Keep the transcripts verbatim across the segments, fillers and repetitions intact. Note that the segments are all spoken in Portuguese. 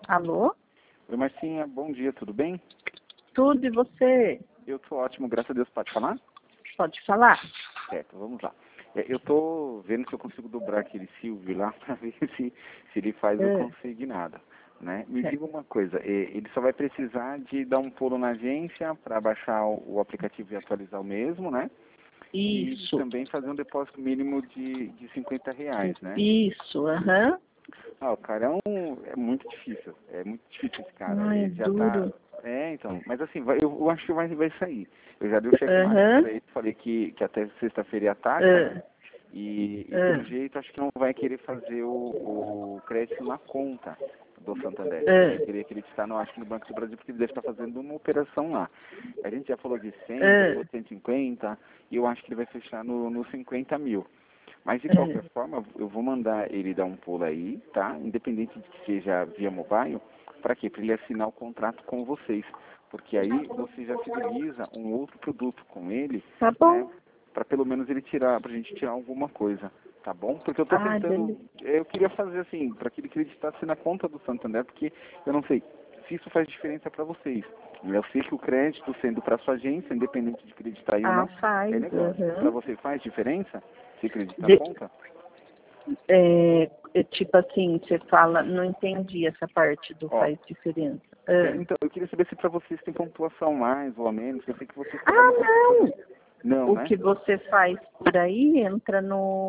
Alô? Oi, Marcinha, bom dia, tudo bem? Tudo e você? Eu tô ótimo, graças a Deus. Pode falar? Pode falar. Certo, vamos lá. É, eu tô vendo se eu consigo dobrar aquele Silvio lá para ver se, se ele faz É. o consignado, né? Me É. diga uma coisa, é, ele só vai precisar de dar um pulo na agência para baixar o, o aplicativo e atualizar o mesmo, né? Isso. E também fazer um depósito mínimo de, de cinquenta reais, né? Isso, aham. Ah, o cara é um. É muito difícil. É muito difícil esse cara. Ai, Ele já tá. duro. É, então. Mas assim, vai, eu, eu acho que vai, vai sair. Eu já dei o checkmate Aham. pra ele, falei que, que até sexta-feira ia taxa, né? Ah, E, e pelo ah, jeito acho que não vai querer fazer o, o crédito na conta do Santander. Ele vai ah, querer acreditar, no, acho que no Banco do Brasil, porque ele deve estar fazendo uma operação lá. A gente já falou de cem, já falou ah, de cento e cinquenta, e eu acho que ele vai fechar no, no cinquenta mil. Mas de qualquer ah. forma, eu vou mandar ele dar um pulo aí, tá? Independente de que seja via mobile, para quê? Para ele assinar o contrato com vocês. Porque aí você já fideliza um outro produto com ele, Tá né? bom. Para pelo menos ele tirar, pra gente tirar alguma coisa, tá bom? Porque eu tô Ai, tentando, beleza. eu queria fazer assim, para que ele acreditasse na conta do Santander, porque eu não sei se isso faz diferença para vocês. Eu sei que o crédito sendo para sua agência, independente de acreditar aí ou Ah, não, é faz, legal. Para aham. você faz diferença? Se acredita na De- conta? é, é tipo assim, você fala, não entendi essa parte do Ó, faz diferença. é, Ah, então, eu queria saber se para vocês tem pontuação mais ou a menos, que eu sei que vocês ah trabalham com não! pontuação. Não, O né? que você faz por aí entra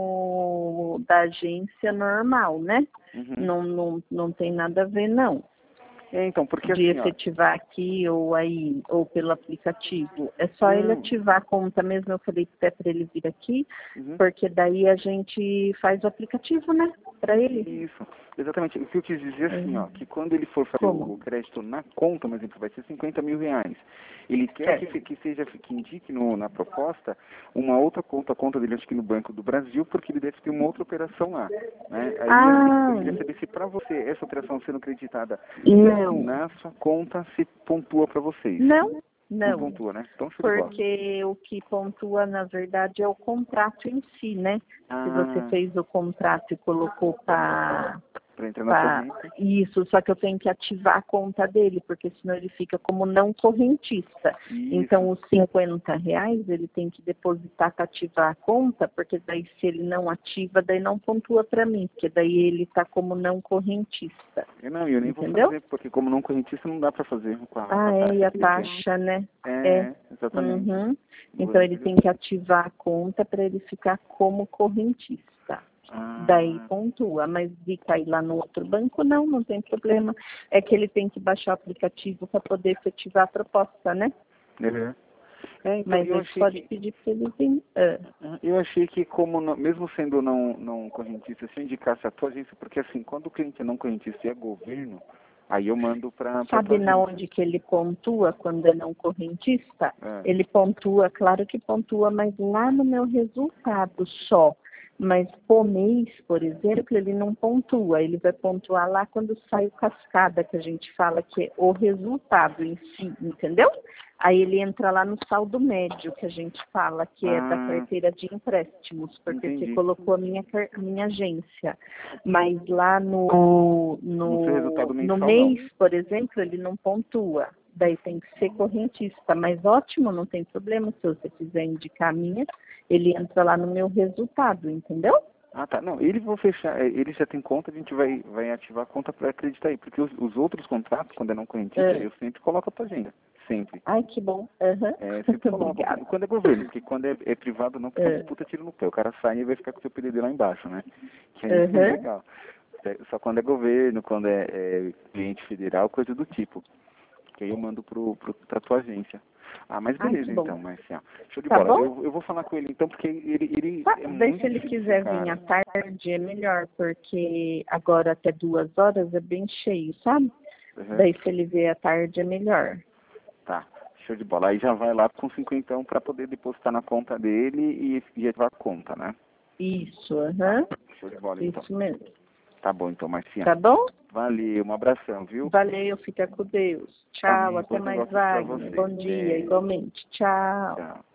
no da agência normal, né? Uhum. Não, não, não tem nada a ver, não, É, então, porque de assim, ó, efetivar aqui ou aí, ou pelo aplicativo. É só ele não, ativar a conta mesmo, eu falei até para ele vir aqui, uhum. porque daí a gente faz o aplicativo, né? Para ele. Isso, exatamente. O que eu quis dizer assim, ó, Uhum. que quando ele for fazer o, Como? o crédito na conta, por exemplo, vai ser cinquenta mil reais. Ele quer que, Certo. fe- que seja, que indique no, na proposta uma outra conta, a conta dele acho que no Banco do Brasil, porque ele deve ter uma outra operação lá. Né? Aí assim, Ah, eu queria saber se para você essa operação sendo creditada não. na sua conta se pontua para vocês. Não, Não não. pontua, né? Então show de bola. Porque o que pontua, na verdade, é o contrato em si, né? Se você Ah, fez o contrato e colocou para para entrar na para corrente. isso, só que eu tenho que ativar a conta dele, porque senão ele fica como não correntista. Isso. Então, os cinquenta reais ele tem que depositar para ativar a conta, porque daí se ele não ativa, daí não pontua para mim, porque daí ele está como não correntista. Eu não, eu nem vou Entendeu? fazer, porque como não correntista não dá para fazer com a, com Ah, a é, e taxa a que ele tem. taxa, né? É, É. é, exatamente. Uhum. Vou Então ele resolver. tem que ativar a conta para ele ficar como correntista. Daí Ah, pontua, mas de cair lá no outro banco, não, não tem problema. É que ele tem que baixar o aplicativo para poder efetivar a proposta, né? é. É, então Mas eu ele achei pode que pedir para ele vir. Ah, eu achei que como não- mesmo sendo não não correntista, se eu indicasse a tua agência, porque assim, quando o cliente é não correntista e é governo, aí eu mando para para tua sabe na agência. onde que ele pontua quando é não correntista? É. Ele pontua, claro que pontua, mas lá no meu resultado só. Mas por mês, por exemplo, ele não pontua. Ele vai pontuar lá quando sai o cascada, que a gente fala que é o resultado em si, entendeu? Aí ele entra lá no saldo médio, que a gente fala, que é da Ah, carteira de empréstimos, porque você entendi. colocou a minha, car- a minha agência. Mas lá no, No seu no, resultado no mensal não. mês, por exemplo, ele não pontua. Daí tem que ser correntista. Mas ótimo, não tem problema. Se você quiser indicar a minha, ele entra lá no meu resultado, entendeu? Ah, tá. Não, ele vou fechar, é, ele já tem conta, a gente vai, vai ativar a conta para acreditar aí. Porque os, os outros contratos, quando é não correntista, É. eu sempre coloco a tua agenda. Sempre. Ai, que bom. Aham. É, sempre coloco. Obrigada. Quando é governo, porque quando é, é privado não, porque é um É. puta tiro no pé. O cara sai e vai ficar com o seu P D D lá embaixo, né? Que aí é Aham. legal. É, só quando é governo, quando é, é cliente federal, coisa do tipo. Que aí eu mando pro, pro, pra tua agência. Ah, mas Ai, que beleza bom. então, Marcia. Show de Tá bola. bom? Eu, eu vou falar com ele então, porque ele, ele Tá, é daí muito se ele difícil, quiser vir à cara. tarde é melhor, porque agora até duas horas é bem cheio, sabe? Uhum. Daí se ele vier à tarde é melhor. Tá, show de bola. Aí já vai lá com cinquentão para poder depositar na conta dele e, e ativar a conta, né? Isso, Tá, aham. show de bola então. Isso mesmo. Tá bom então, Marcinha. Tá bom? Valeu, um abração, viu? Valeu, fica com Deus. Tchau, Amém. até Bons mais, negócios para Wagner. você. Bom dia, Beijo. igualmente. Tchau. Tchau.